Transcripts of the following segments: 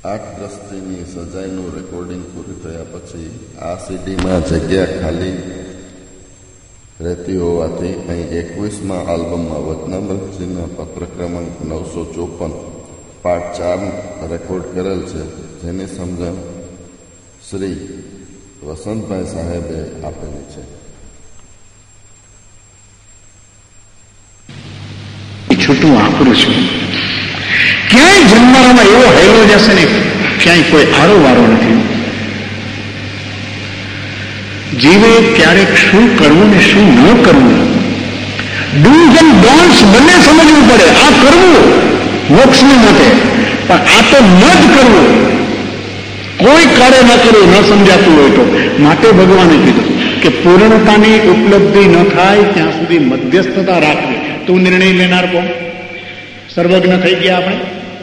8 દ્રષ્ટિની સજાઈનું recording પૂરું થયા પછી આ સીડીમાં જગ્યા ખાલી રહેતી હોવાથી અહીં 21મા આલ્બમમાં વચનામૃતજીના પત્ર ક્રમાંક 954 પાર્ટ 4 રેકોર્ડ કરેલ છે, જેની સમજણ શ્રી વસંતભાઈ સાહેબે આપેલી છે. છૂટું આકરું છું. ક્યાંય જન્મારામાં એવો હેરો જશે ને, ક્યાંય કોઈ આરો વારો નથી. જીવે ક્યારેક શું કરવું ને શું ન કરવું, ડૂઝ એન્ડ ડોન્ટ્સ બંને સમજવું પડે. આ કરવું મોક્ષને માટે, પણ આ તો ન જ કરવું, કોઈ કાર્ય ન કરવું, ન સમજાતું હોય તો. માટે ભગવાને કીધું કે પૂર્ણતાની ઉપલબ્ધિ ન થાય ત્યાં સુધી મધ્યસ્થતા રાખવી. તું નિર્ણય લેનાર કોણ? સર્વજ્ઞ થઈ ગયા આપણે.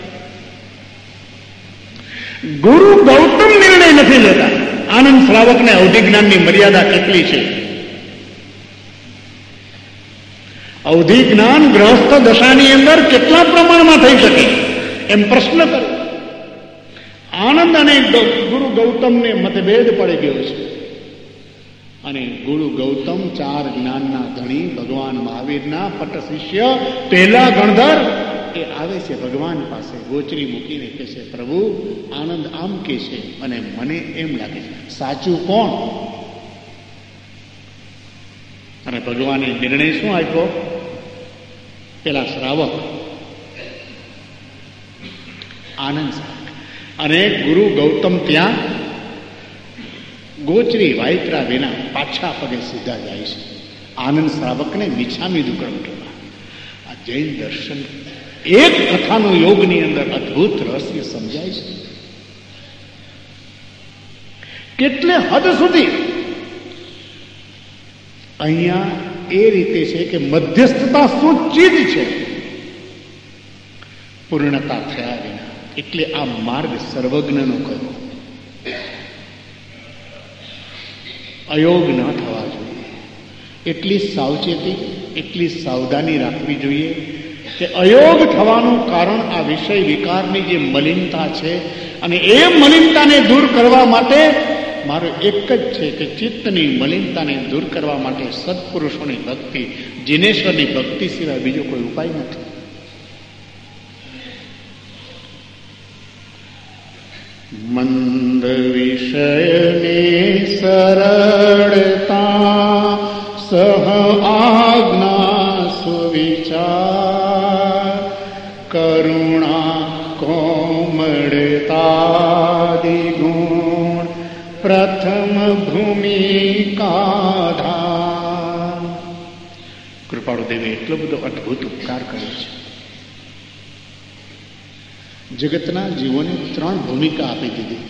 ગુરુ ગૌતમ નિર્ણય નથી લેતા. આનંદ શ્રાવકને અવધિ જ્ઞાનની મર્યાદા કેટલી છે? અવધિ જ્ઞાન ગ્રહસ્થ દશાની અંદર કેટલા પ્રમાણમાં થઈ શકે એમ પ્રશ્ન કરે. આનંદ અને ગુરુ ગૌતમને મતભેદ પડી ગયો છે. અને ગુરુ ગૌતમ 4 જ્ઞાનના ધણી ભગવાન મહાવીરના પટ શિષ્ય પહેલા ગણધર એ આવે છે ભગવાન પાસે, ગોચરી મૂકીને કહે છે, પ્રભુ આનંદ આમ કે છે અને મને એમ લાગે છે, સાચું કોણ? અને ભગવાને નિર્ણય શું આપ્યો? પેલા શ્રાવક આનંદ અને ગુરુ ગૌતમ ત્યાં ગોચરી વાયત્રા વિના પાછા પગે સીધા જાય છે. આનંદ શ્રાવકને મિચ્છામી દુક્કડમ કહેવાય. આ જૈન દર્શન એક કથાનો યોગની અંદર અદ્ભુત રહસ્ય સમજાય છે. કેટલે હદ સુધી અહીંયા એ રીતે છે કે મધ્યસ્થતા શું ચીજ છે, પૂર્ણતા થયા વિના. એટલે આ માર્ગ સર્વજ્ઞનો કયો. અયોગ ન થવા જોઈએ. એટલી સાવચેતી, એટલી સાવધાની રાખવી જોઈએ કે અયોગ થવાનું કારણ આ વિષય વિકારની જે મલિનતા છે, અને એ મલિનતાને દૂર કરવા માટે મારો એક જ છે કે ચિત્તની મલિનતાને દૂર કરવા માટે સત્પુરુષોની ભક્તિ, જીનેશ્વરની ભક્તિ સિવાય બીજો કોઈ ઉપાય નથી. મંદ વિષયની સરળતા સહ આજ્ઞા સુવિચાર કરુણા કોમળતા ગુણ પ્રથમ ભૂમિકાધાર. કૃપાળુ દેવે એટલો બધો અદભુત ઉપકાર કર્યો છે. જગતના જીવોને 3 ભૂમિકા આપી દીધી: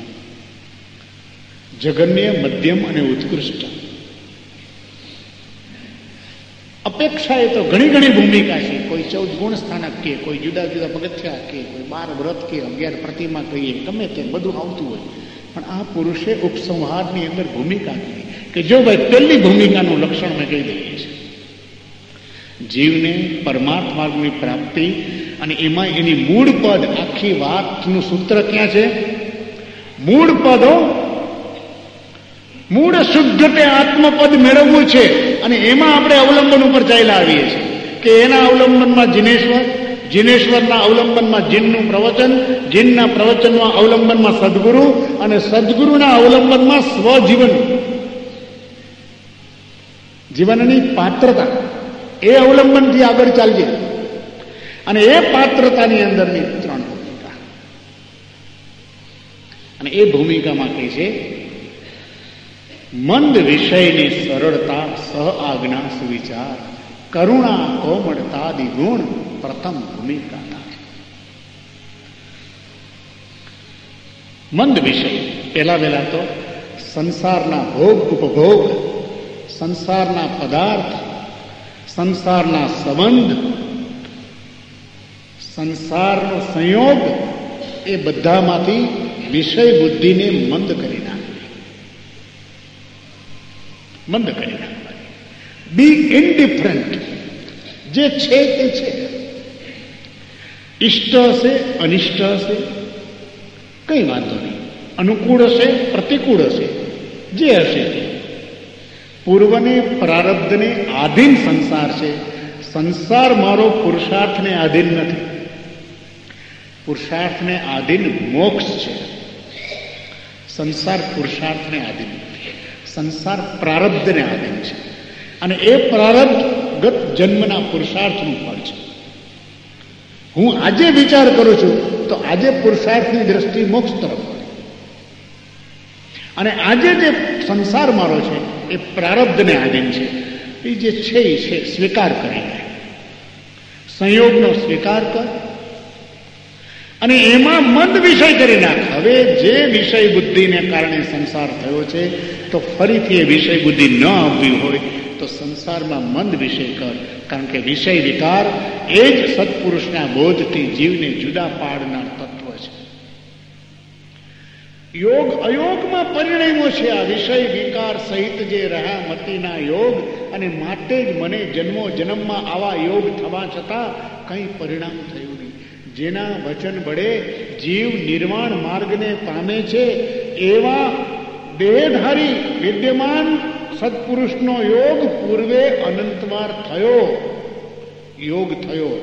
જગન્ય, મધ્યમ અને ઉત્કૃષ્ટ. અપેક્ષા એ તો ઘણી ઘણી ભૂમિકા છે. કોઈ 14 ગુણ સ્થાનક કે, કોઈ જુદા જુદા પગથિયા કે, કોઈ 12 વ્રત કે, 11 પ્રતિમા કહીએ, ગમે તે બધું આવતું હોય. પણ આ પુરુષે ઉપસંહારની અંદર ભૂમિકા કીધી કે જો ભાઈ પહેલી ભૂમિકાનું લક્ષણ મેં કહી દઈએ છે, જીવને પરમાર્થ માર્ગની પ્રાપ્તિ, અને એમાં એની મૂળ પદ, આખી વાતનું સૂત્ર ક્યાં છે? મૂળ પદો, મૂળ શુદ્ધ તે આત્મપદ મેળવવું છે. અને એમાં આપણે અવલંબન ઉપર ચાલ્યા આવીએ છીએ કે એના અવલંબનમાં જીનેશ્વર, જીનેશ્વરના અવલંબનમાં જીનનું પ્રવચન, જીનના પ્રવચનમાં અવલંબનમાં સદગુરુ, અને સદગુરુના અવલંબનમાં સ્વજીવન, જીવનની પાત્રતા. એ અવલંબનથી આગળ ચાલજે. અને એ પાત્રતાની અંદરની 3 ભૂમિકા. અને એ ભૂમિકામાં કહે છે મંદ વિષયની સરળતા સહ આજ્ઞા સુવિચાર કરુણા કોમળતાદિ ગુણ પ્રથમ ભૂમિકા. મંદ વિષય પહેલા તો સંસારના ભોગ ઉપભોગ, સંસારના પદાર્થ, સંસારના સંબંધ, સંસારનો સંયોગ, એ બધામાંથી વિષય બુદ્ધિને મંદ કરી નાખવી. મંદ કરી નાખવાની. બી ઇન્ડિફરન્ટ. જે છે તે છે. ઇષ્ટ હશે, અનિષ્ટ હશે, કંઈ વાંધો નહીં, અનુકૂળ હશે, પ્રતિકૂળ હશે, જે હશે તે. પૂર્વને પ્રારબ્ધને આધીન સંસાર છે. સંસાર મારો પુરુષાર્થને આધીન નથી. પુરુષાર્થને આધીન મોક્ષ છે. સંસાર પુરુષાર્થને આધીન નથી. સંસાર પ્રારબ્ધને આધીન છે. અને એ પ્રારબ્ધ ગત જન્મના પુરુષાર્થનું ફળ છે. હું આજે વિચાર કરું છું તો આજે પુરુષાર્થની દ્રષ્ટિ મોક્ષ તરફ પડે. અને આજે જે સંસાર મારો છે એ પ્રારબ્ધને આધીન છે. એ જે છે એ છે, સ્વીકાર કરી લે. સંયોગનો સ્વીકાર કર અને એમાં મંદ વિષય કરી નાખ. હવે જે વિષય બુદ્ધિને કારણે સંસાર થયો છે તો ફરીથી એ વિષય બુદ્ધિ ન આવવી હોય તો સંસારમાં મંદ વિષય કર. કારણ કે વિષય વિકાર એ જ સત્પુરુષના બોધથી જીવને જુદા પાડનાર તત્વ છે. યોગ અયોગમાં પરિણમ્યો છે આ વિષય વિકાર સહિત જે રહ્યા મતિના યોગ. અને માટે જ મને જન્મો જન્મમાં આવા યોગ થવા છતાં કંઈ પરિણામ થયું નહીં. જેના વચન વડે જીવ નિર્વાણ માર્ગને પામે છે એવા દેહધારી વિદ્યમાન સત્પુરુષનો યોગ પૂર્વે અનંતવાર થયો. યોગ થયો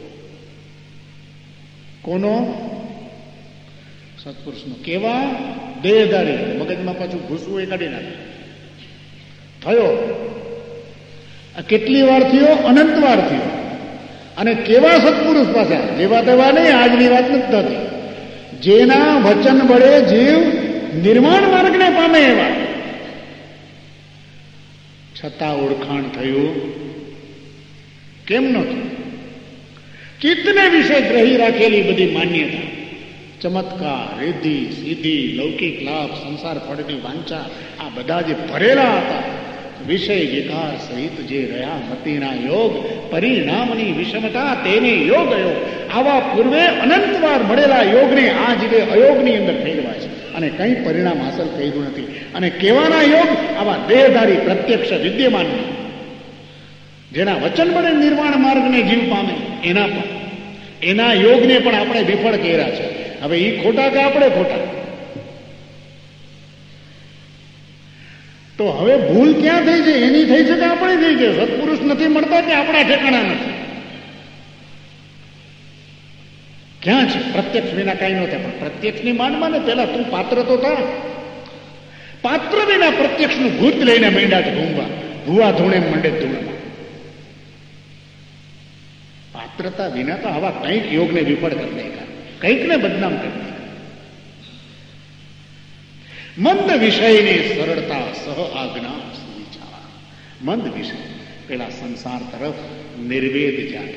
કોનો? સત્પુરુષનો. કેવા? દેહધારી. મગજમાં પાછું ઘૂસવું એ કાઢી નાખે. થયો. આ કેટલી વાર થયો? અનંત વાર થયો. અને કેવા સત્પુરુષ પાછા? જેવા તેવા નહીં, આજની વાત નથી થતી. જેના વચન વડે જીવ નિર્માણ માર્ગને પામે એવા. છતાં ઓળખાણ થયું કેમ નહોતું? ચિત્તને વિશે ગ્રહી રાખેલી બધી માન્યતા, ચમત્કાર, રિદ્ધિ, સિદ્ધિ, લૌકિક લાભ, સંસાર ફળની વાંચા, આ બધા જે ભરેલા હતા વિષય વિકાર સહિત જે રહ્યા મતિના યોગ, પરિણામની વિષમતા, તેને યોગ યોગ. આવા પૂર્વે અનંતવાર મળેલા યોગને આ જીવે અયોગની અંદર ફેરવાય છે અને કંઈ પરિણામ હાંસલ કર્યું નથી. અને કેવાના યોગ? આવા દેહધારી પ્રત્યક્ષ વિદ્યમાન, જેના વચન વડે નિર્વાણ માર્ગને જીવ પામે એના પણ, એના યોગને પણ આપણે વિફળ કર્યા છે. હવે એ ખોટા કે આપણે ખોટા? તો હવે ભૂલ ક્યાં થઈ છે? એની થઈ છે કે આપણે થઈ છે? સત્પુરુષ નથી મળતા કે આપણા ઠેકાણા નથી? ક્યાં છે? પ્રત્યક્ષ વિના કઈ ન થાય. પણ પ્રત્યક્ષની માંડમાં ને પેલા તું પાત્ર તો થા. પાત્ર વિના પ્રત્યક્ષનું ભૂત લઈને માંડ્યા છે ઘૂમવા. ભૂવા ધૂણે મંડે ધૂળમાં. પાત્રતા વિના તો આવા કંઈક યોગને વિફળ કરી નાખ્યા, કંઈકને બદનામ કરી નાખ્યા. મંદ વિષયની સરળતા સહ આજ્ઞા સુવિચાર. મંદ વિષય પેલા સંસાર તરફ નિર્વેદ જાગે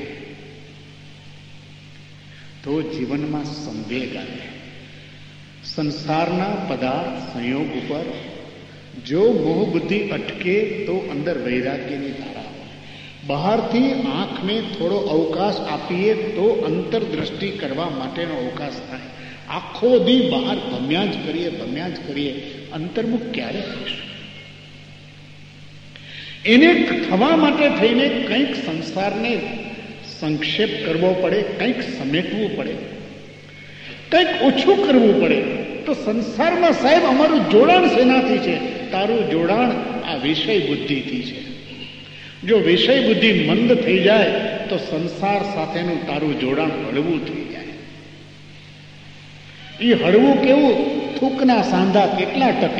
તો જીવનમાં સંવેગ આવે. સંસારના પદાર્થ સંયોગ ઉપર જો મોહ બુદ્ધિ અટકે તો અંદર વૈરાગ્યની ધારા. બહારથી આંખને થોડો અવકાશ આપીએ તો અંતરદ્રષ્ટિ કરવા માટેનો અવકાશ થાય. આખો દી બહાર ભમ્યા જ કરીએ અંતર્મુખ ક્યારે થઈશું? એને થવા માટે થઈને કંઈક સંસારને સંક્ષેપ કરવો પડે, કંઈક સમેટવું પડે, કંઈક ઓછું કરવું પડે. તો સંસારમાં સાહેબ અમારું જોડાણ શેનાથી છે? તારું જોડાણ આ વિષય બુદ્ધિથી છે. જો વિષય બુદ્ધિ મંદ થઈ જાય તો સંસાર સાથેનું તારું જોડાણ હળવું થઈ જાય. એ હળવું કેવું? થૂકના સાંધા કેટલા ટકે?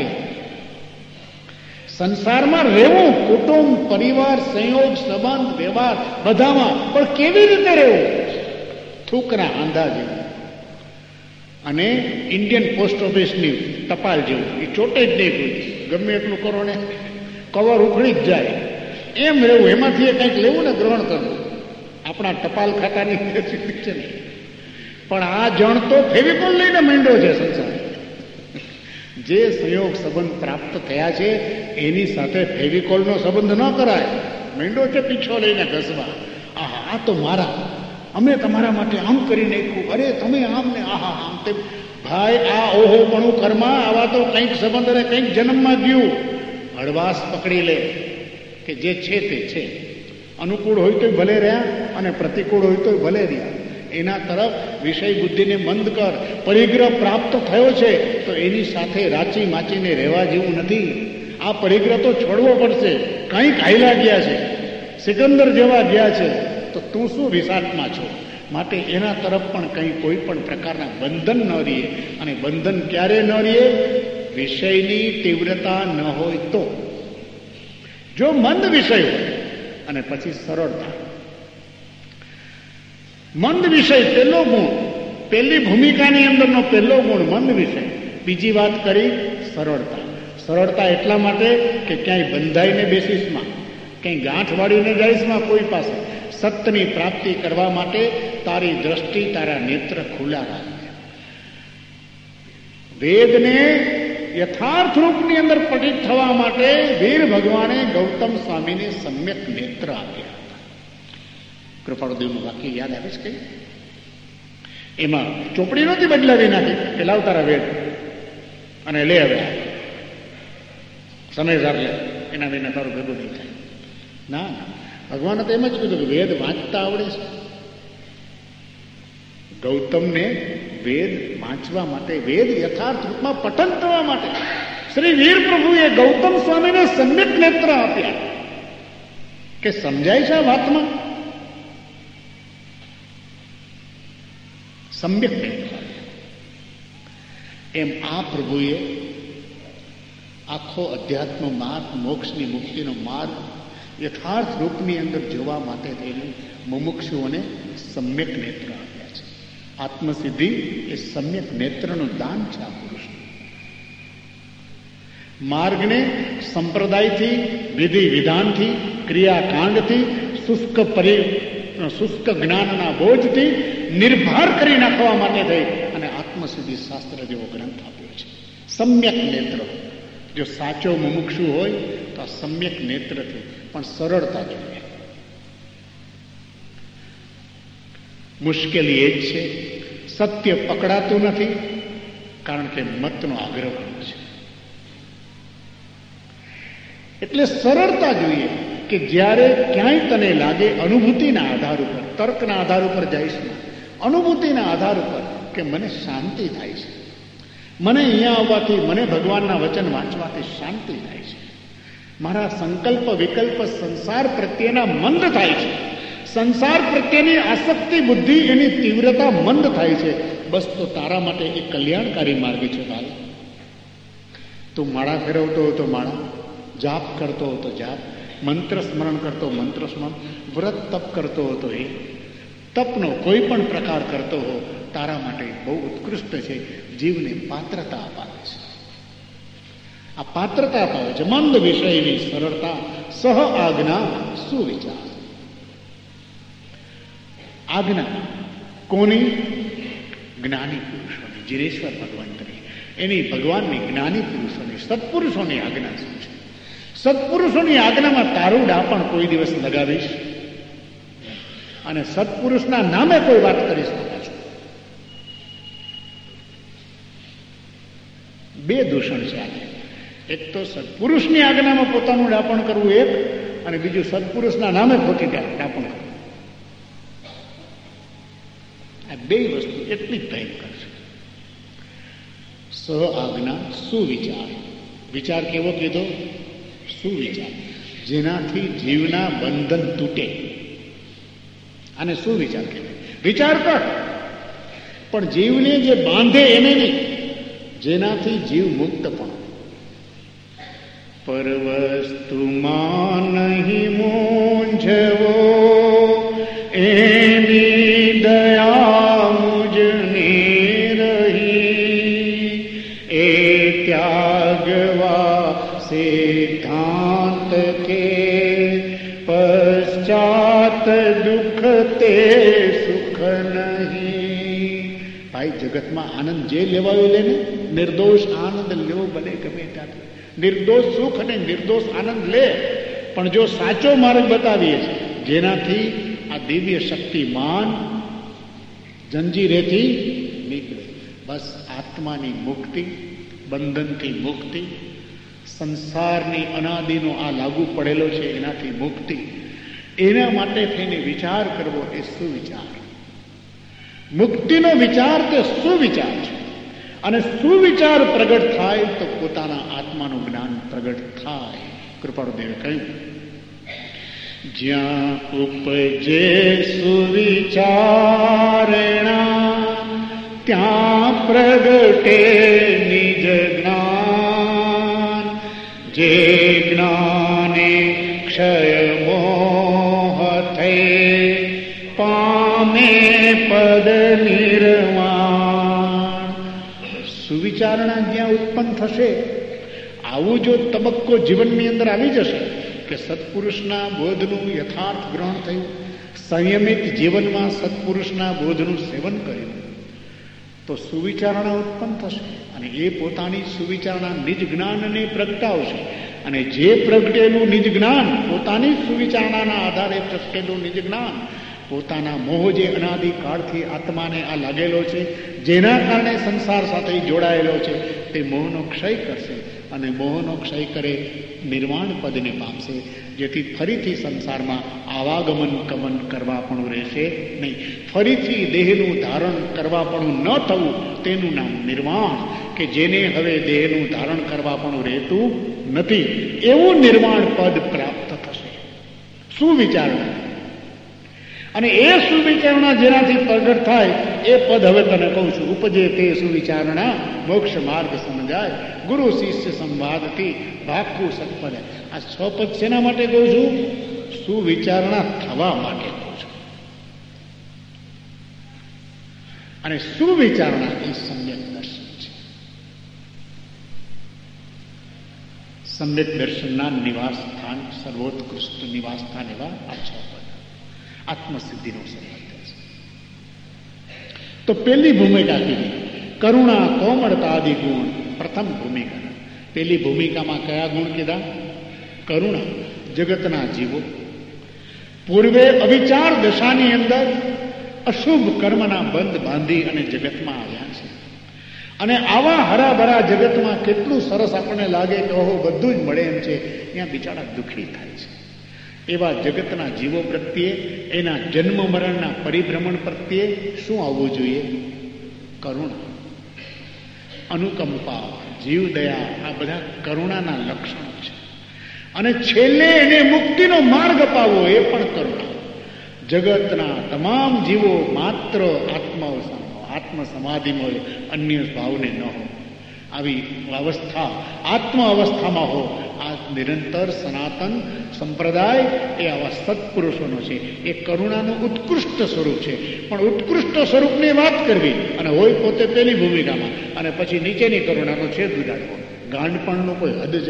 સંસારમાં રહેવું, કુટુંબ, પરિવાર, સંયોગ, સંબંધ, વ્યવહાર બધામાં, પણ કેવી રીતે રહેવું? થૂકના આંધા જેવું. અને ઇન્ડિયન પોસ્ટ ઓફિસની ટપાલ જેવું. એ ચોટે જ નહીં કોઈ. ગમે એટલું કરો ને કવર ઉખડી જ જાય. એમ રહેવું. એમાંથી કંઈક લેવું ને ગ્રહણ કરવું. આપણા ટપાલ ખાતાની છે ને. પણ આ જણ તો ફેવિકોલ લઈને માંડ્યો છે સંસાર. જે સંયોગ સંબંધ પ્રાપ્ત થયા છે એની સાથે ફેવિકોલનો સંબંધ ન કરાય. માંડ્યો છે પીછો લઈને ઘસવા. આ તો મારા, અમે તમારા માટે આમ કરી નાખ્યું, અરે તમે આમ ને આહા આમ તેમ. ભાઈ આ ઓહો પણ કર્મા, આવા તો કંઈક સંબંધ અને કંઈક જન્મમાં ગયું. હળવાશ પકડી લે કે જે છે તે છે. અનુકૂળ હોય તો ભલે રહ્યા અને પ્રતિકૂળ હોય તો ભલે રહ્યા. એના તરફ વિષય બુદ્ધિને મંદ કર. પરિગ્રહ પ્રાપ્ત થયો છે તો એની સાથે રાચી માચીને રહેવા જેવું નથી. આ પરિગ્રહ તો છોડવો પડશે. કંઈક હાઈલા ગયા છે, સિકંદર જેવા ગયા છે, તો તું શું વિષાત્મા છો? માટે એના તરફ પણ કંઈ કોઈ પણ પ્રકારના બંધન ન રહીએ. અને બંધન ક્યારે ન રહીએ? વિષયની તીવ્રતા ન હોય તો. જો મંદ વિષય હોય અને પછી સરળતા. મંદ વિષય પહેલો ગુણ, પહેલી ભૂમિકાની અંદરનો પહેલો ગુણ મંદ વિષય. બીજી વાત કરી સરળતા. સરળતા એટલા માટે કે ક્યાંય બંધાઈને બેસીશમાં, ક્યાંય ગાંઠ વાળીને જઈશમાં કોઈ પાસે. સત્યની પ્રાપ્તિ કરવા માટે તારી દ્રષ્ટિ, તારા નેત્ર ખુલ્લા રાખજે. વેદને યથાર્થ રૂપની અંદર પઠિત થવા માટે વીર ભગવાને ગૌતમ સ્વામીને સમ્યક નેત્ર આપ્યા હતા. કૃપાળુદેવનું વાક્ય યાદ આવે છે કઈ? એમાં ચોપડી નહોતી બદલાવી નાખી કે લાવ તારા વેદ અને લે હવે સમયસાર લે, એના વિના તારું ભેગું નહીં થાય. ના ના, ભગવાને તો એમ જ કીધું કે વેદ વાંચતા આવડે છે. ગૌતમને વેદ વાંચવા માટે, વેદ યથાર્થ રૂપમાં પઠન થવા માટે શ્રી વીર પ્રભુએ ગૌતમ સ્વામીને સમ્યક નેત્ર આપ્યા કે સમજાય છે આ વાતમાં. સમ્યક નેત્ર એમ આ પ્રભુએ આખો અધ્યાત્મ માર્ગ, મોક્ષની મુક્તિનો માર્ગ યથાર્થ રૂપની અંદર જોવા માટે થઈને મુમુક્ષુઓને સમ્યક નેત્ર આપ્યા છે. આત્મસિદ્ધિ એ સમ્યક નેત્રનું દાન છે આ પુરુષનું. માર્ગને સંપ્રદાયથી, વિધિ વિધાનથી, ક્રિયાકાંડથી, શુષ્ક જ્ઞાનના બોજથી નિર્ભાર કરી નાખવા માટે થઈ અને આત્મસિદ્ધિ શાસ્ત્ર જેવો ગ્રંથ આપ્યો છે. સમ્યક નેત્ર. જો સાચો મુમુક્ષુ હોય તો આ સમ્યક નેત્રથી પણ સરળતા જોઈએ. મુશ્કેલી એ જ છે, સત્ય પકડાતું નથી કારણ કે મતનો આગ્રહ છે. એટલે સરળતા જોઈએ કે જ્યારે ક્યાંય તને લાગે અનુભૂતિના આધાર ઉપર, તર્કના આધાર ઉપર જઈશ ના, અનુભૂતિના આધાર ઉપર કે મને શાંતિ થાય છે, મને અહીંયા આવવાથી, મને ભગવાનના વચન વાંચવાથી શાંતિ થાય છે, મારા સંકલ્પ વિકલ્પ સંસાર પ્રત્યેના મંદ થાય છે, સંસાર પ્રત્યેની આસક્તિ બુદ્ધિ એની તીવ્રતા મંદ થાય છે, બસ તો તારા માટે એ કલ્યાણકારી માર્ગ છે ભાઈ. તું માળા ફેરવતો હો તો માળા, જાપ કરતો હો તો જાપ, મંત્ર સ્મરણ કરતો મંત્ર સ્મરણ, વ્રત તપ કરતો હો તો એ તપનો કોઈ પણ પ્રકાર કરતો હો, તારા માટે બહુ ઉત્કૃષ્ટ છે. જીવને પાત્રતા અપાવે છે. આ પાત્રતા અપાવે છે. મંદ વિષયની સરળતા, સહ આજ્ઞા સુવિચાર. આજ્ઞા કોની? જ્ઞાની પુરુષોની. જીરેશ્વર ભગવાન તરીકે એની ભગવાનની જ્ઞાની પુરુષોની, સત્પુરુષોની આજ્ઞા શું છે? સત્પુરુષોની આજ્ઞામાં તારું ડાપણ કોઈ દિવસ લગાવીશ અને સત્પુરુષના નામે કોઈ વાત કરીશ તો પાછું. બે દૂષણ છે આજે. એક તો સત્પુરુષની આજ્ઞામાં પોતાનું ડાપણ કરવું એક, અને બીજું સત્પુરુષના નામે ખોટી ડાપણ કરવું. આ બે વસ્તુ એટલી જ ભયંકર છે. સહ આજ્ઞા સુવિચાર. વિચાર કેવો કીધો? સુવિચાર, જેનાથી જીવના બંધન તૂટે. અને સુવિચાર કહેવાય. વિચાર કર પણ જીવને જે બાંધે એને નહીં, જેનાથી જીવ મુક્ત પણ. પરવસ્તુમાં નહીં મૂંઝવો, એની દયા મુજને રહી, એ ત્યાગવા સિદ્ધાંત કે પશ્ચાત દુઃખ તે સુખ નહીં. ભાઈ, જગતમાં આનંદ જે લેવાયો લે ને, નિર્દોષ આનંદ લેવો બને ગમે ત્યાંથી. નિર્દોષ સુખ અને નિર્દોષ આનંદ લે, પણ જો સાચો માર્ગ બતાવીએ છીએ જેનાથી આ દિવ્ય શક્તિમાન જંજીરેથી નીકળે, બસ આત્માની મુક્તિ, બંધનથી મુક્તિ, સંસારની અનાદિનો આ લાગુ પડેલો છે એનાથી મુક્તિ, એના માટે થઈને વિચાર કરવો એ સુવિચાર. મુક્તિનો વિચાર તે સુવિચાર છે, અને સુવિચાર પ્રગટ થાય તો પોતાના આત્માનું જ્ઞાન પ્રગટ થાય. કૃપાળુદેવે કહ્યું, જ્યાં ઉપજે સુવિચારણા ત્યાં પ્રગટે નિજ જ્ઞાન. જે જ્ઞાને ક્ષય મોહ થઈ પામે પદ નિર્વાણ. સુવિચારણા જ્યાં ઉત્પન્ન થશે, આવું જો તબક્કો જીવનની અંદર આવી જશે કે સત્પુરુષના બોધનું યથાર્થ ગ્રહણ થયું, સંયમિત જીવનમાં સત્પુરુષના બોધનું સેવન કર્યું, તો સુવિચારણા ઉત્પન્ન થશે અને એ પોતાની સુવિચારણા નિજ જ્ઞાનને પ્રગટાવશે. અને જે પ્રગટેલું નિજ જ્ઞાન, પોતાની સુવિચારણાના આધારે પ્રગટેલું નિજ જ્ઞાન પોતાના મોહ જે અનાદિકાળથી આત્માને આ લાગેલો છે, જેના કારણે સંસાર સાથે જોડાયેલો છે, તે મોહનો ક્ષય કરશે. અને મોહનો ક્ષય કરે નિર્વાણ પદને પામશે, જેથી ફરીથી સંસારમાં આવાગમન ગમન કરવા પણ રહેશે નહીં. ફરીથી દેહનું ધારણ કરવા પણ ન થવું, તેનું નામ નિર્વાણ. કે જેને હવે દેહનું ધારણ કરવા પણ રહેતું નથી, એવું નિર્વાણ પદ પ્રાપ્ત થશે. સુવિચારણા, અને એ સુવિચારણા જેનાથી પ્રગટ થાય એ પદ હવે તને કહું છું. ઉપજે તે સુવિચારણા મોક્ષ માર્ગ સમજાય, ગુરુ શિષ્ય સંવાદથી ભાગવું સત્પદ. આ 6 પદ શેના માટે કહું છું? સુવિચારણા થવા માટે કહું છું. અને સુવિચારણા એ સમ્યક દર્શન છે. સમ્યક દર્શનના નિવાસ સ્થાન, સર્વોત્કૃષ્ટ નિવાસ સ્થાન એવા આ 6 પદ આત્મસિદ્ધિનો સંબંધ છે. તો પહેલી ભૂમિકા કીધી કરુણા કોમળતા આદિ ગુણ. પ્રથમ ભૂમિકા, પહેલી ભૂમિકામાં કયા ગુણ કીધા? કરુણા. જગતના જીવો પૂર્વે અવિચાર દશાની અંદર અશુભ કર્મના બંધ બાંધી અને જગતમાં આવ્યા છે. અને આવા હરાભરા જગતમાં કેટલું સરસ આપણને લાગે કે ઓહો બધું જ મળે એમ છે, ત્યાં બિચારા દુઃખી થાય છે. એવા જગતના જીવો પ્રત્યે, એના જન્મ મરણના પરિભ્રમણ પ્રત્યે શું આવવું જોઈએ? કરુણા, અનુકંપા, જીવદયા, આ બધા કરુણાના લક્ષણો છે. અને છેલ્લે એને મુક્તિનો માર્ગ અપાવવો, એ પણ કરુણા. જગતના તમામ જીવો માત્ર આત્મ સમાધિમાં હોય, અન્ય ભાવને ન હો. આવી અવસ્થા આત્મ અવસ્થામાં હો. આ નિરંતર સનાતન સંપ્રદાય એ આવા સત્પુરુષોનો છે. એ કરુણાનું ઉત્કૃષ્ટ સ્વરૂપ છે. પણ ઉત્કૃષ્ટ સ્વરૂપની વાત કરવી અને હોય પોતે પેલી ભૂમિકામાં, અને પછી નીચેની કરુણાનો છેદ ઉડાડવો, ગાંડપણનો કોઈ હદ છે?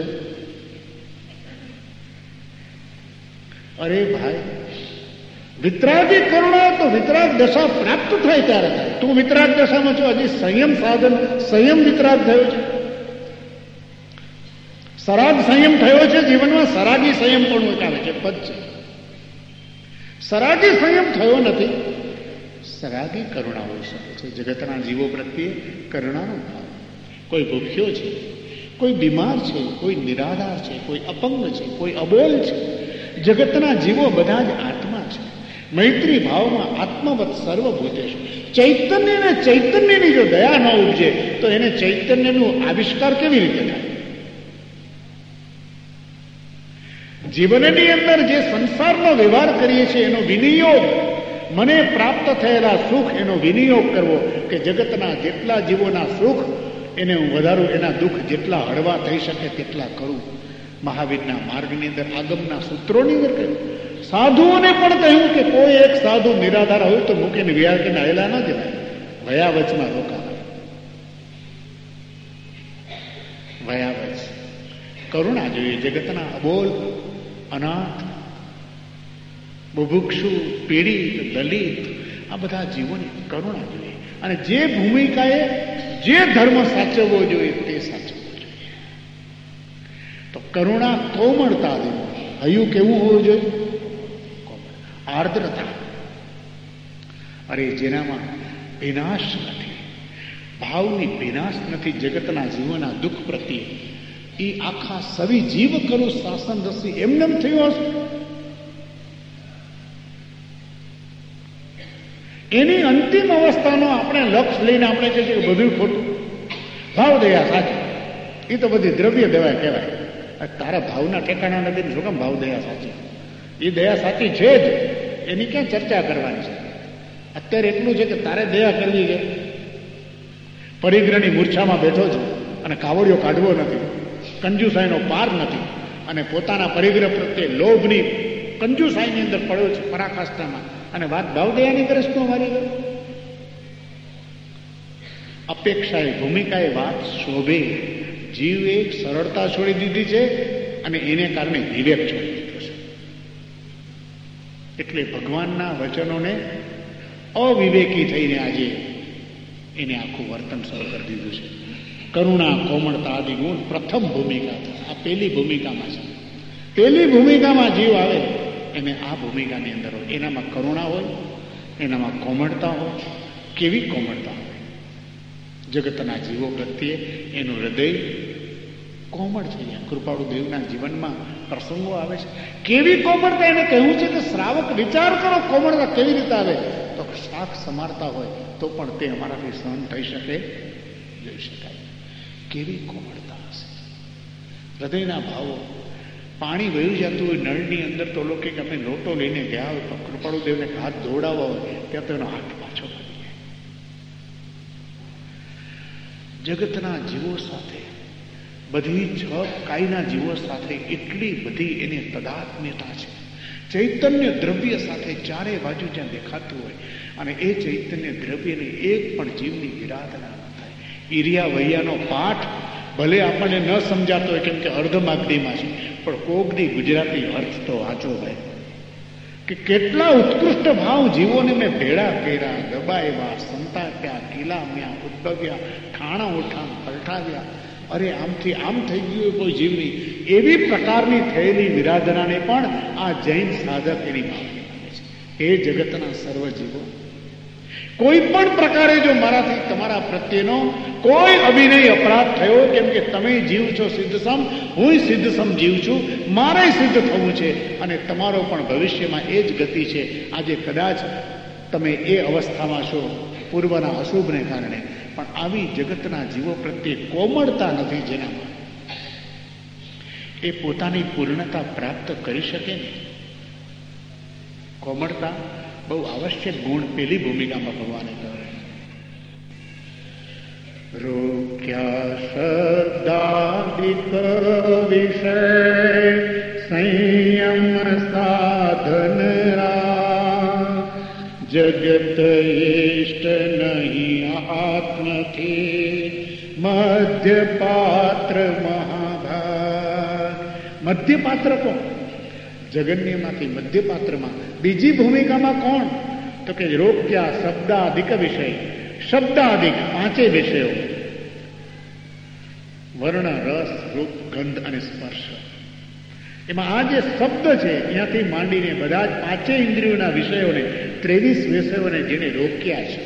અરે ભાઈ, વિતરાગી કરુણા તો વિતરાગ દશા પ્રાપ્ત થાય ત્યારે થાય. તું વિતરાગ દશામાં છો, હજી સંયમ સાધન, સંયમ વિતરાગ થયો છે. સરાગ સંયમ થયો છે જીવનમાં. સરાગી સંયમ પણ આવે છે, પદ છે. સરાગી સંયમ થયો નથી. સરાગી કરુણા હોઈ શકે છે. જગતના જીવો પ્રત્યે કરુણાનો ભાવ. કોઈ ભૂખ્યો છે, કોઈ બીમાર છે, કોઈ નિરાધાર છે, કોઈ અપંગ છે, કોઈ અબોલ છે. જગતના જીવો બધા જ આત્મા છે. મૈત્રી ભાવમાં આત્મવત સર્વભૂતેશ. ચૈતન્યને ચૈતન્યની જો દયા ન ઉપજે તો એને ચૈતન્યનું આવિષ્કાર કેવી રીતે થાય? જીવનની અંદર જે સંસારનો વ્યવહાર કરીએ છીએ એનો વિનિયોગ, મને પ્રાપ્ત થયેલા સુખ એનો વિનિયોગ કરવો, કે જગતના જેટલા જીવોના સુખ એને હું વધારું, એના દુઃખ જેટલા હળવા થઈ શકે તેટલા કરું. મહાવીરના માર્ગની અંદર આગમના સૂત્રોની અંદર કહ્યું. સાધુઓને પણ કહ્યું કે કોઈ એક સાધુ નિરાધાર હોય તો મૂકીને વિહાર કે નાયેલા ન જવાય, વયાવચમાં રોકાવાય. વયાવચ કરુણા જોઈએ. જગતના અબોલ, અનાથ, બુભુક્ષુ, પીડિત, દલિત, આ બધા જીવોની કરુણા જોઈએ. અને જે ભૂમિકાએ જે ધર્મ સાચવવો જોઈએ તે સાચવવો જોઈએ. તો કરુણા કોમળતા દેવું. હયું કેવું હોવું જોઈએ? આર્દ્રતા. અરે જેનામાં વિનાશ નથી, ભાવની વિનાશ નથી જગતના જીવોના દુઃખ પ્રત્યે, એ આખા સવી જીવ કરું શાસન રસી એમને થયું હશે. એની અંતિમ અવસ્થાનો આપણે લક્ષ લઈને આપણે કહીએ કે બધું ખોટું. ભાવ દયા સાચી, એ તો બધી દ્રવ્ય દયા કહેવાય. તારા ભાવના ઠેકાણા નથી, શું કામ ભાવ દયા સાચી? એ દયા સાચી છે જ, એની ક્યાં ચર્ચા કરવાની છે? અત્યારે એટલું છે કે તારે દયા કરવી છે. પરિગ્રહની મૂર્છામાં બેઠો છે અને કાવડિયો કાઢવો નથી, કંજુસાઈનો પાર નથી, અને પોતાના પરિગ્રહ પ્રત્યે લોભની કંજુસાઈની અંદર પડ્યો છે પરાકાષ્ઠામાં, અને વાત ભાવદયાની દ્રષ્ટિ મારી ગયો. અપેક્ષાએ ભૂમિકાએ વાત શોભે. જીવે સરળતા છોડી દીધી છે અને એને કારણે વિવેક છોડી દીધો છે. એટલે ભગવાનના વચનોને અવિવેકી થઈને આજે એને આખું વર્તન શરૂ કરી દીધું છે. કરુણા, કોમળતા આદિ ગુણ પ્રથમ ભૂમિકા. આ પહેલી ભૂમિકામાં છે. પહેલી ભૂમિકામાં જીવ આવે એને આ ભૂમિકાની અંદર હોય, એનામાં કરુણા હોય, એનામાં કોમળતા હોય. કેવી કોમળતા હોય? જગતના જીવો પ્રત્યે એનું હૃદય કોમળ છે. કૃપાળુ દેવના જીવનમાં પ્રસંગો આવે છે. કેવી કોમળતા? એને કહેવું છે કે શ્રાવક વિચાર કરો કોમળતા કેવી રીતે આવે. તો શાક સમારતા હોય તો પણ તે અમારાથી સહન થઈ શકે, જોઈ શકાય. કેવી કોમળતા હશે હૃદયના ભાવો. પાણી વહી જતું હોય નળની અંદર તો લોકો કે અમે લોટો લઈને ગયા હોય, તો કૃપાળુ દેવને હાથ દોડાવવા હોય ત્યાં તો એનો હાથ પાછો કરી જાય. જગતના જીવો સાથે, બધી છ કાયના જીવો સાથે એટલી બધી એની તદાત્મ્યતા છે. ચૈતન્ય દ્રવ્ય સાથે ચારે બાજુ જ્યાં દેખાતું હોય અને એ ચૈતન્ય દ્રવ્યની એક પણ જીવની વિરાધના ન થાય. ઈરિયા વૈયાનો પાઠ ભલે આપણને ન સમજાતો હોય કેમ કે અર્ધમાગધીમાં છે, પણ કોકદી ગુજરાતી અર્થ તો વાંચો ભાઈ, કે કેટલા ઉત્કૃષ્ટ ભાવ જીવોને મેં ભેળા કર્યા, દબાવ્યા, સંતાપ્યા, કિલામ્યા, ઉદ્ભવ્યા, ઠાણા ઉઠાણ પલટાવ્યા. અરે આમથી આમ થઈ ગયું કોઈ જીવની એવી પ્રકારની થયેલી વિરાધનાને પણ આ જૈન સાધક એની માગણી કરે છે. એ જગતના સર્વ જીવો કોઈ પણ પ્રકારે જો મારાથી તમારા પ્રત્યેનો કોઈ અભિનય અપરાધ થયો, કેમ કે તમે જીવ છો સિદ્ધસમ, હું સિદ્ધસમ જીવ છું, મારે સિદ્ધ થવું છે અને તમારો પણ ભવિષ્યમાં એ જ ગતિ છે. આજે કદાચ તમે એ અવસ્થામાં છો પૂર્વના અશુભને કારણે, પણ આવી જગતના જીવો પ્રત્યે કોમળતા નથી જેનામાં એ પોતાની પૂર્ણતા પ્રાપ્ત કરી શકે ને. કોમળતા બહુ આવશ્યક ગુણ પેલી ભૂમિકામાં ભગવાને કહ્યું. રોક્યા શબ્દાદિક વિષય સંયમ સાધન જગત ઇષ્ટ નહીં આત્મથી મધ્યપાત્ર મહાભાગ. મધ્યપાત્ર કોણ? જગન્યમાંથી મધ્યપાત્રમાં. બીજી ભૂમિકામાં કોણ? તો કે રોક્યા શબ્દાધિક વિષય. શબ્દાધિક પાંચે વિષયો, વર્ણ, રસ, રૂપ, ગંધ અને સ્પર્શ. એમાં આ જે શબ્દ છે અહીંયાથી માંડીને બધા જ પાંચે ઇન્દ્રિયોના વિષયોને 23 વિષયોને જેને રોક્યા છે.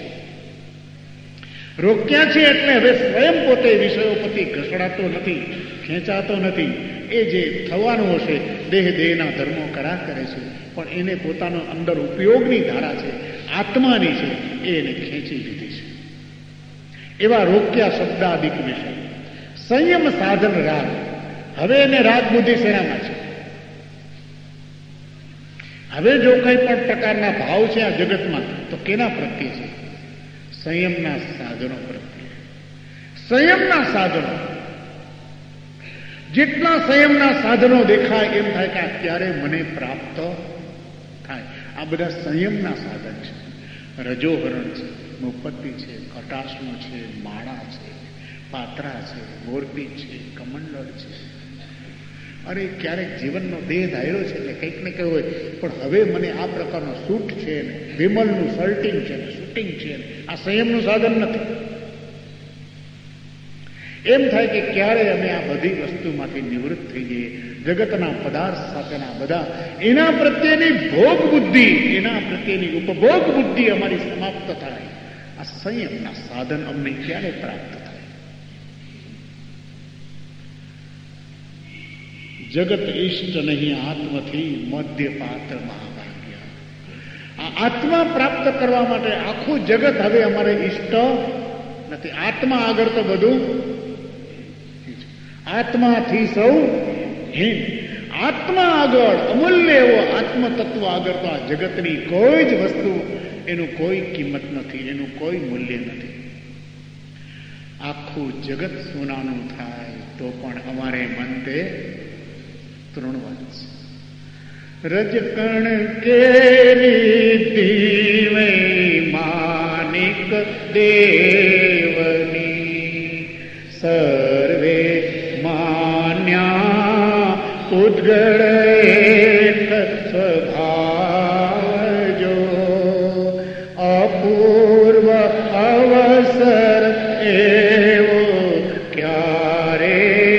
રોક્યા છે એટલે હવે સ્વયં પોતે વિષયો પ્રતિ ઘસડાતો નથી, ખેંચાતો નથી. એ જે થવાનું હશે દેહના ધર્મો કરા કરે છે, પણ એને પોતાનો અંદર ઉપયોગની ધારા છે, આત્માની છે, એને ખેંચી લીધી છે. એવા રોક્યા શબ્દાદિક વિષય. સંયમ સાધન રાગ. હવે એને રાગ બુદ્ધિ શેનામાં છે? હવે જો કંઈ પણ પ્રકારના ભાવ છે આ જગતમાં તો કેના પ્રત્યે છે? સંયમના સાધનો પ્રત્યે. સંયમના સાધનો. જેટલા સંયમના સાધનો દેખાય એમ થાય કે આ ક્યારે મને પ્રાપ્ત થાય. આ બધા સંયમના સાધન છે. રજોહરણ છે, મુપત્તિ છે, કટાશનો છે, માળા છે, પાત્રા છે, મોરબી છે, કમંડળ છે. અરે ક્યારેક જીવનનો દેહ ધાર્યો છે એટલે કંઈક ને કંઈ હોય, પણ હવે મને આ પ્રકારનો સૂટ છે ને વિમલનું શર્ટિંગ છે ને શૂટિંગ છે ને, આ સંયમનું સાધન નથી. એમ થાય કે ક્યારે અમે આ બધી વસ્તુમાંથી નિવૃત્ત થઈ જઈએ. જગતના પદાર્થ સાથેના બધા એના પ્રત્યેની ભોગ બુદ્ધિ, એના પ્રત્યેની ઉપભોગ બુદ્ધિ અમારી સમાપ્ત થાય. આ સંયમના સાધન અમને ક્યારે પ્રાપ્ત થાય? જગત ઇષ્ટ નહીં આત્મથી મધ્યપાત્ર મહાભાગ્ય. આ આત્મા પ્રાપ્ત કરવા માટે આખું જગત હવે અમારે ઈષ્ટ નથી. આત્મા આગળ તો બધું, આત્માથી સૌ હીન. આત્મા આગળ, અમૂલ્ય એવો આત્મ તત્વ આગળ તો આ જગતની કોઈ જ વસ્તુ, એનું કોઈ કિંમત નથી, એનું કોઈ મૂલ્ય નથી. આખું જગત સોનાનું થાય તો પણ અમારે મન તે તૃણવત છે. રજકણ કેરી દીવે માનિક દેવની સર્વે માન્યા ઉદ્ગળ એક સ્વભાવ જો અપૂર્વ અવસર એવો ક્યારે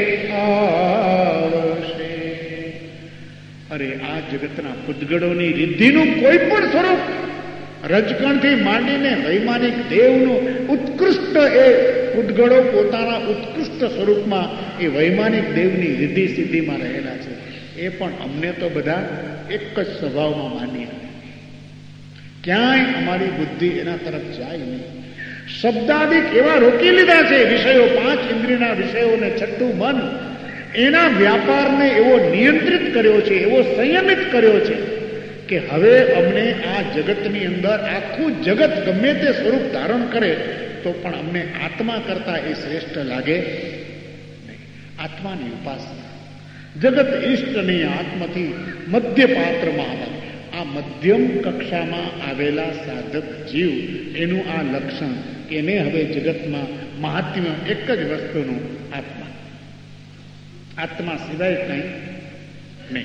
આવશે. અરે આ જગતના પૂતગળોની રિદ્ધિનું કોઈ પણ સ્વરૂપ, રજકણથી માંડીને વૈમાનિક દેવનું ઉત્કૃષ્ટ એ પૂતગળો પોતાના ઉત્કૃષ્ટ સ્વરૂપમાં એ વૈમાનિક દેવની રિદ્ધિ સિદ્ધિમાં રહેલા છે. એ પણ અમને તો બધા એક જ સ્વભાવમાં માનીએ, ક્યાંય અમારી બુદ્ધિ એના તરફ જાય નહીં. શબ્દાદિક એવા રોકી લીધા છે વિષયો, 5 ઇન્દ્રિયના વિષયોને, છઠ્ઠું મન, એના વ્યાપારને એવો નિયંત્રિત કર્યો છે, એવો સંયમિત કર્યો છે કે હવે અમને આ જગતની અંદર આખું જગત ગમે તે સ્વરૂપ ધારણ કરે તો પણ અમને આત્મા કરતા એ શ્રેષ્ઠ લાગે નહીં. આત્માની ઉપાસના, જગત ઈષ્ટ નહીં, આત્માથી મધ્ય પાત્રમાં આવે. આ મધ્યમ કક્ષામાં આવેલા સાધક જીવ, એનું આ લક્ષણ, એને હવે જગતમાં મહાત્મ્ય એક જ વસ્તુનું, આત્મા. આત્મા સિવાય કંઈ નહીં.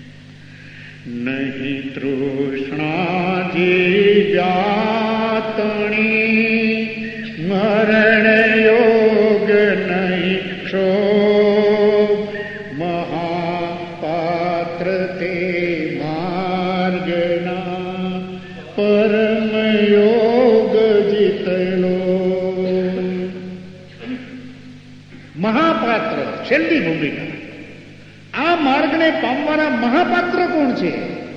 નહીં તૃષ્ણા જીવ્યાતણી મરણ યોગ નહીં ક્ષોભ મહાપાત્ર તે માર્ગના પરમ યોગ જીતલો. મહાપાત્ર છેલ્લી ભૂમિકા. આ માર્ગને પામવાના મહાપાત્ર કોણ છે?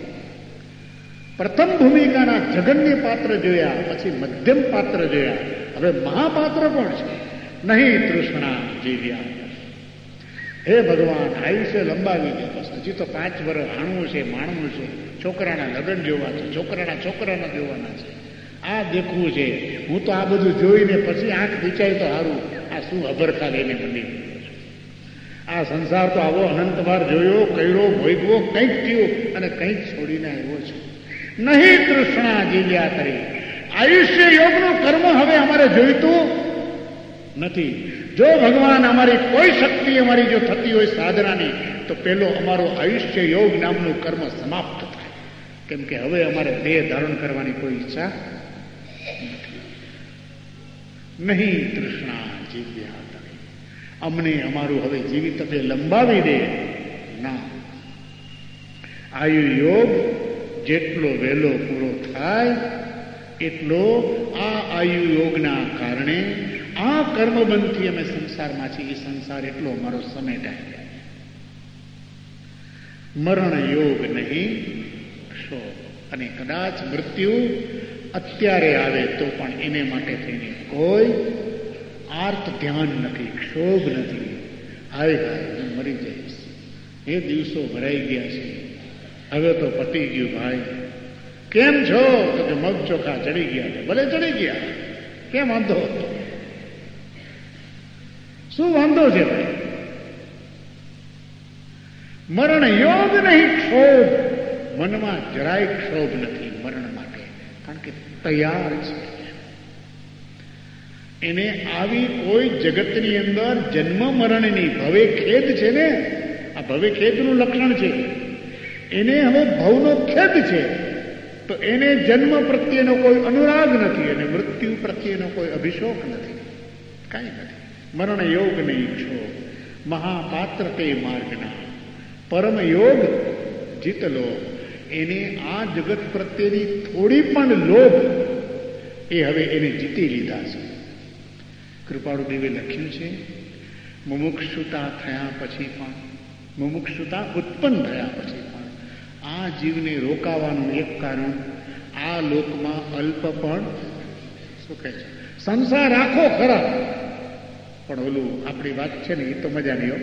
પ્રથમ ભૂમિકાના જગન્ય પાત્ર જોયા, પછી મધ્યમ પાત્ર જોયા, હવે મહાપાત્ર કોણ છે? નહીં તૃષ્ણા જીવ્યા. હે ભગવાન, આયુષ્ય લંબાવી દે, બસ હજી તો 5 વર્ષ હાણવું છે, માણવું છે, છોકરાના લગ્ન જોવા છે, છોકરાના જોવાના છે, આ દેખવું છે. હું તો આ બધું જોઈને પછી આંખ વિચાય તો સારું, આ શું અભરખા લઈને મંડી. આ સંસાર તો આવો અનંતવાર જોયો, કર્યો, ભોગવો, કંઈક થયું અને કંઈક છોડીને આવ્યો છે. નહીં તૃષ્ણા જીવ્યા કરી. આયુષ્ય યોગનું કર્મ હવે અમારે જોઈતું નથી. જો ભગવાન અમારી કોઈ શક્તિ અમારી જો થતી હોય સાધનાની, તો પેલો અમારો આયુષ્ય યોગ નામનું કર્મ સમાપ્ત થાય. કેમ કે હવે અમારે દેહ ધારણ કરવાની કોઈ ઈચ્છા નથી. નહીં તૃષ્ણા જીવ્યા. અમને અમારું હવે જીવિત તે લંબાવી દે ના. આયુ યોગ જેટલો વહેલો પૂરો થાય એટલો આ આયુ યોગના કારણે આ કર્મબંધથી અમે સંસારમાં છીએ. એ સંસાર એટલો અમારો સમેટાઈ જાય. મરણ યોગ નહીં ક્ષોભ. અને કદાચ મૃત્યુ અત્યારે આવે તો પણ એને માટે થઈને કોઈ આર્ત ધ્યાન નથી, ક્ષોભ નથી. હાય હાય હું મરી જઈશ, એ દિવસો ભરાઈ ગયા છે, હવે તો પતી ગયું. ભાઈ કેમ છો? તો કે મગ ચોખા ચડી ગયા છે. ભલે ચડી ગયા, કેમ વાંધો હતો? શું વાંધો છે ભાઈ? મરણ યોગ નહીં ક્ષોભ. મનમાં જરાય ક્ષોભ નથી મરણ માટે, કારણ કે તૈયાર છે. એને આવી કોઈ જગતની અંદર જન્મ મરણની ભવે ખેદ છે ને, આ ભવે ખેદનું લક્ષણ છે. એને હવે ભવનો ખેદ છે, તો એને જન્મ પ્રત્યેનો કોઈ અનુરાગ નથી અને મૃત્યુ પ્રત્યેનો કોઈ અભિશોક નથી, કાંઈ નથી. મરણ યોગ નહીં છો મહાપાત્ર તે માર્ગના પરમ યોગ જીતલો. એને આ જગત પ્રત્યેની થોડી પણ લોભ એ હવે એને જીતી લીધા છે. કૃપાળુ દેવે લખ્યું છે, મુમુક્ષુતા થયા પછી પણ, મુમુક્ષુતા ઉત્પન્ન થયા પછી પણ આ જીવને રોકાવાનું એક કારણ આ લોકમાં અલ્પ પણ સુખે છે. સંસાર રાખો ખરા, પણ ઓલું આપણી વાત છે ને એ તો મજાની હો.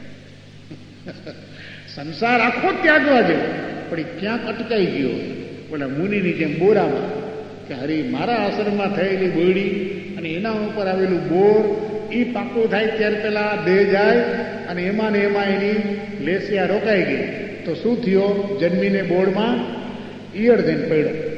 સંસાર આખો ત્યાગવા જેવો, પણ એ ક્યાંક અટકાઈ ગયો ઓલા મુનિની જેમ બોરામાં, કે હરી મારા આશ્રમમાં થયેલી બોયડી અને એના ઉપર આવેલું બોર એ પાકું થાય ત્યારે પેલા દેહ જાય અને એમાં ને એમાં એની લેસિયા રોકાઈ ગઈ. તો શું થયો? જન્મીને બોર્ડમાં ઈયળ થઈને પડ્યો.